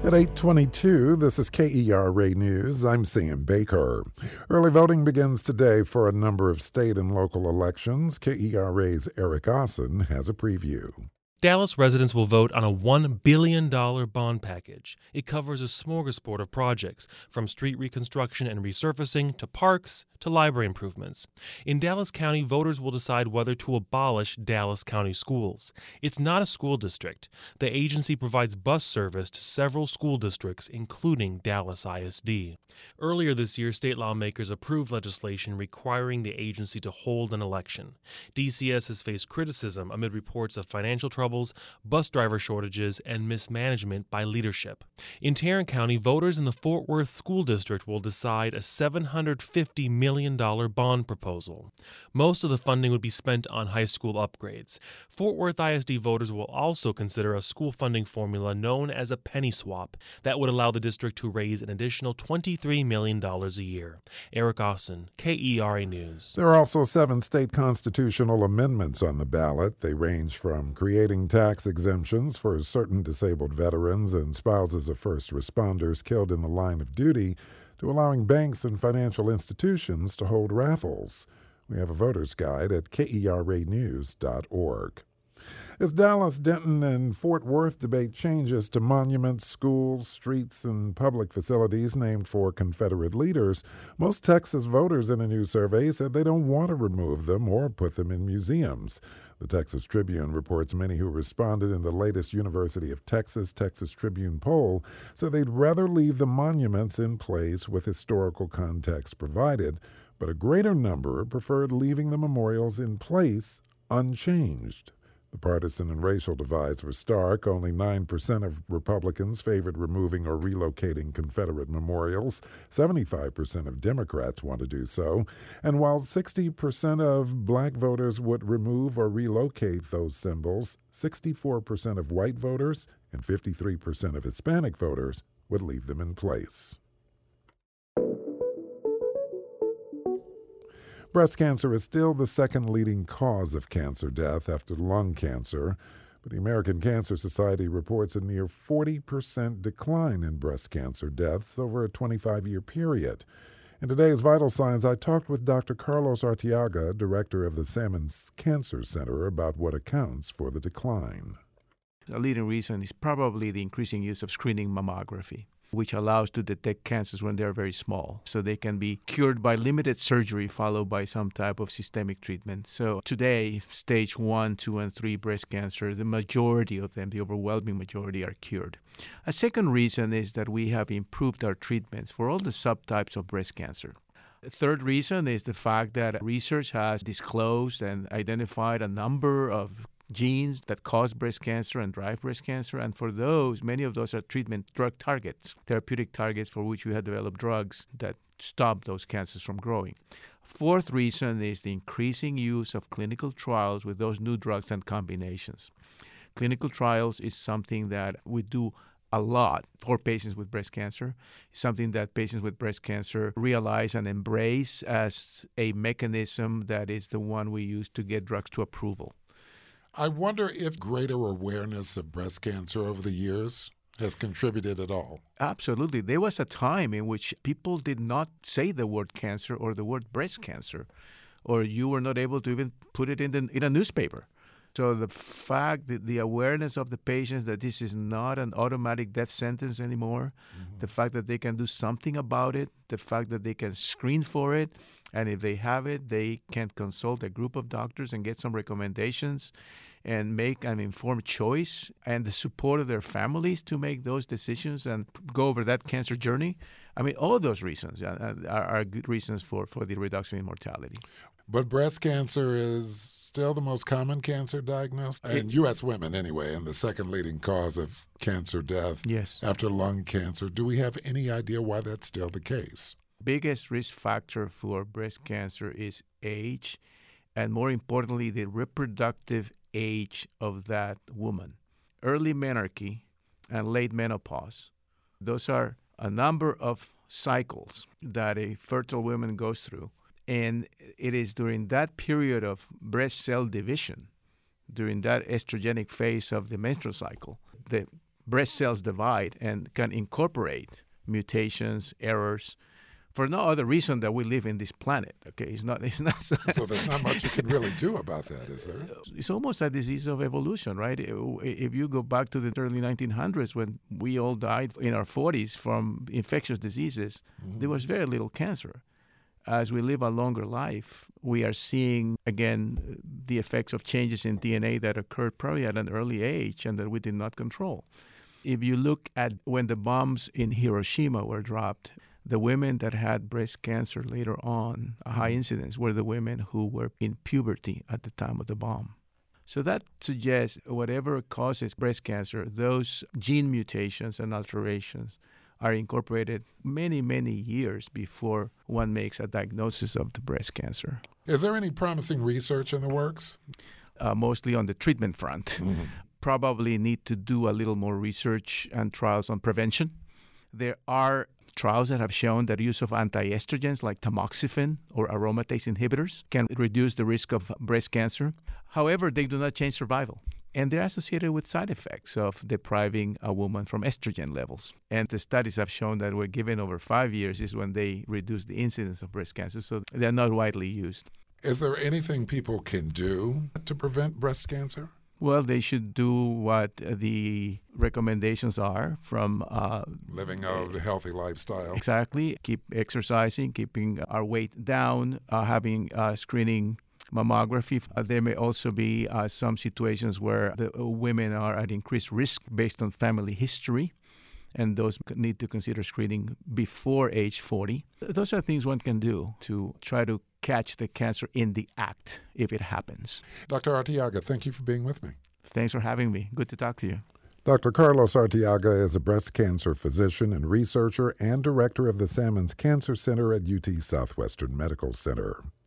At 8:22, this is KERA News. I'm Sam Baker. Early voting begins today for a number of state and local elections. KERA's Eric Austin has a preview. Dallas residents will vote on a $1 billion bond package. It covers a smorgasbord of projects, from street reconstruction and resurfacing to parks to library improvements. In Dallas County, voters will decide whether to abolish Dallas County schools. It's not a school district. The agency provides bus service to several school districts, including Dallas ISD. Earlier this year, state lawmakers approved legislation requiring the agency to hold an election. DCS has faced criticism amid reports of financial troubles, bus driver shortages, and mismanagement by leadership. In Tarrant County, voters in the Fort Worth School District will decide a $750 million bond proposal. Most of the funding would be spent on high school upgrades. Fort Worth ISD voters will also consider a school funding formula known as a penny swap that would allow the district to raise an additional $23 million a year. Eric Austin, KERA News. There are also 7 state constitutional amendments on the ballot. They range from creating tax exemptions for certain disabled veterans and spouses of first responders killed in the line of duty to allowing banks and financial institutions to hold raffles. We have a voter's guide at KERAnews.org. As Dallas, Denton, and Fort Worth debate changes to monuments, schools, streets, and public facilities named for Confederate leaders, most Texas voters in a new survey said they don't want to remove them or put them in museums. The Texas Tribune reports many who responded in the latest University of Texas Tribune poll said they'd rather leave the monuments in place with historical context provided, but a greater number preferred leaving the memorials in place unchanged. The partisan and racial divides were stark. Only 9% of Republicans favored removing or relocating Confederate memorials. 75% of Democrats want to do so. And while 60% of black voters would remove or relocate those symbols, 64% of white voters and 53% of Hispanic voters would leave them in place. Breast cancer is still the second leading cause of cancer death after lung cancer, but the American Cancer Society reports a near 40% decline in breast cancer deaths over a 25-year period. In today's Vital Signs, I talked with Dr. Carlos Arteaga, director of the Sammons Cancer Center, about what accounts for the decline. A leading reason is probably the increasing use of screening mammography, which allows to detect cancers when they're very small. So they can be cured by limited surgery followed by some type of systemic treatment. So today, stage 1, 2, and 3 breast cancer, the majority of them, the overwhelming majority, are cured. A second reason is that we have improved our treatments for all the subtypes of breast cancer. The third reason is the fact that research has disclosed and identified a number of genes that cause breast cancer and drive breast cancer, and for those, many of those are treatment drug targets, therapeutic targets for which we have developed drugs that stop those cancers from growing. Fourth reason is the increasing use of clinical trials with those new drugs and combinations. Clinical trials is something that we do a lot for patients with breast cancer. It's something that patients with breast cancer realize and embrace as a mechanism that is the one we use to get drugs to approval. I wonder if greater awareness of breast cancer over the years has contributed at all. Absolutely. There was a time in which people did not say the word cancer or the word breast cancer, or you were not able to even put it in a newspaper. So the fact that the awareness of the patients that this is not an automatic death sentence anymore, the fact that they can do something about it, the fact that they can screen for it, and if they have it, they can consult a group of doctors and get some recommendations and make an informed choice, and the support of their families to make those decisions and go over that cancer journey. I mean, all of those reasons are good reasons for the reduction in mortality. But breast cancer is still the most common cancer diagnosed in U.S. women anyway, and the second leading cause of cancer death after lung cancer. Do we have any idea why that's still the case? Biggest risk factor for breast cancer is age, and more importantly, the reproductive age of that woman. Early menarche and late menopause, those are a number of cycles that a fertile woman goes through. And it is during that period of breast cell division, during that estrogenic phase of the menstrual cycle, the breast cells divide and can incorporate mutations, errors, for no other reason that we live in this planet. Okay, it's not. So there's not much you can really do about that, is there? It's almost a disease of evolution, right? If you go back to the early 1900s, when we all died in our 40s from infectious diseases, there was very little cancer. As we live a longer life, we are seeing, again, the effects of changes in DNA that occurred probably at an early age and that we did not control. If you look at when the bombs in Hiroshima were dropped, the women that had breast cancer later on, a high incidence, were the women who were in puberty at the time of the bomb. So that suggests whatever causes breast cancer, those gene mutations and alterations are incorporated many, many years before one makes a diagnosis of the breast cancer. Is there any promising research in the works? Mostly on the treatment front. Probably need to do a little more research and trials on prevention. There are trials that have shown that use of antiestrogens like tamoxifen or aromatase inhibitors can reduce the risk of breast cancer. However, they do not change survival. And they're associated with side effects of depriving a woman from estrogen levels. And the studies have shown that when given over 5 years is when they reduce the incidence of breast cancer. So they're not widely used. Is there anything people can do to prevent breast cancer? Well, they should do what the recommendations are from living a healthy lifestyle. Exactly. Keep exercising, keeping our weight down, having screening mammography. There may also be some situations where the women are at increased risk based on family history, and those need to consider screening before age 40. Those are things one can do to try to catch the cancer in the act if it happens. Dr. Arteaga, thank you for being with me. Thanks for having me. Good to talk to you. Dr. Carlos Arteaga is a breast cancer physician and researcher and director of the Sammons Cancer Center at UT Southwestern Medical Center.